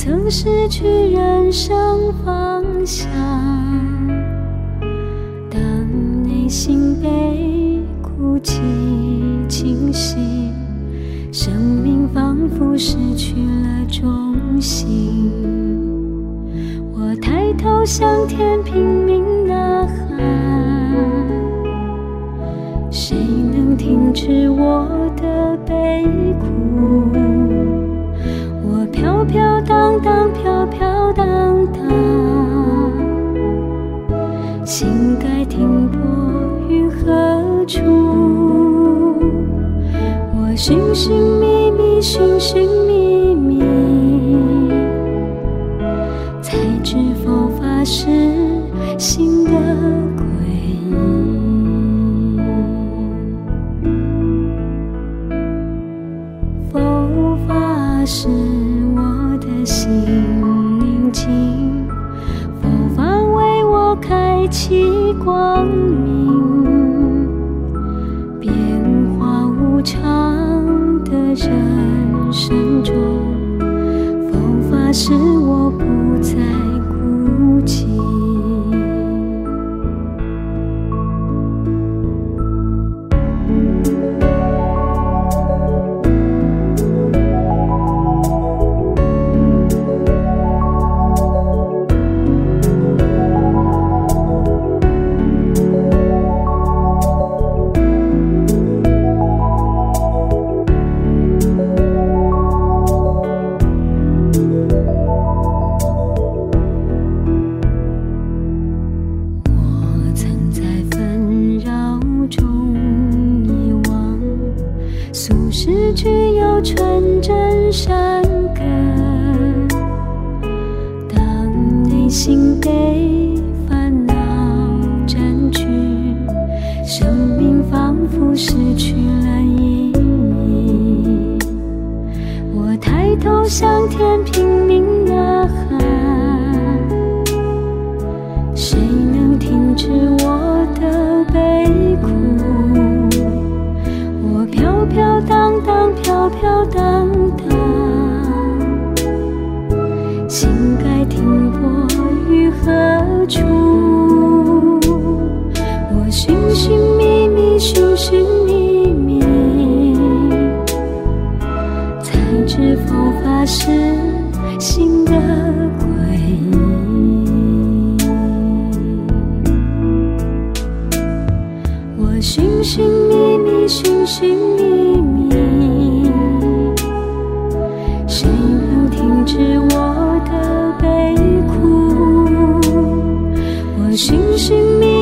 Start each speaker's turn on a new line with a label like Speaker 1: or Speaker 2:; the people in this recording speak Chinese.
Speaker 1: 曾失去人生方向，当内心被孤寂侵袭，生命仿佛失去了重心。我抬头向天拼命呐喊，谁能停止我的悲苦？我飘飘荡荡，飘飘荡荡，心该停泊于何处？我寻寻觅觅，寻寻觅觅，才知佛法是心的皈依。佛法是我的心宁静，佛法为我开启光明，变化无常的人生中，佛法使我不再孤寂。是具有纯真善根，当内心被烦恼占据，生命仿佛失去了意义。我抬头向天拼命呐喊，谁能停止我的悲苦？我飘飘荡荡，飘飘荡荡，心该停泊于何处？我寻寻觅觅，寻寻觅觅，才知佛法是心的皈依。我寻寻觅觅，寻寻觅觅，谁能停止我的悲苦？我寻寻觅